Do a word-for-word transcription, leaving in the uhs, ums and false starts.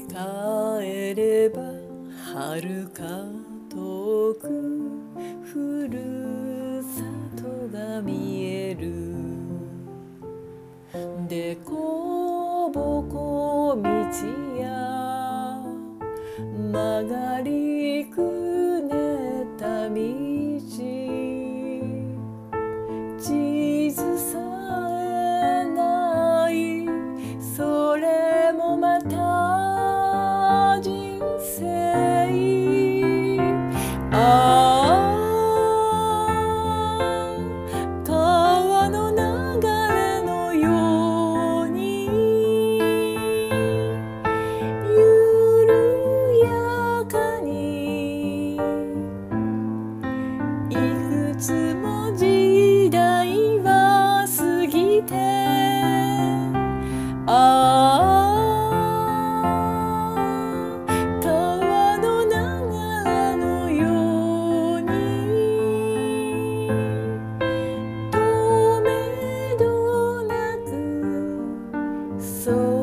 帰れば遥か遠くふるさとが見える。でこぼこ道や曲がりくねった道、地図さえないそれもまた人生。ああ川の流れのように緩やかにいくつも時代は過ぎて、ああ川の流れのようにとめどなくそう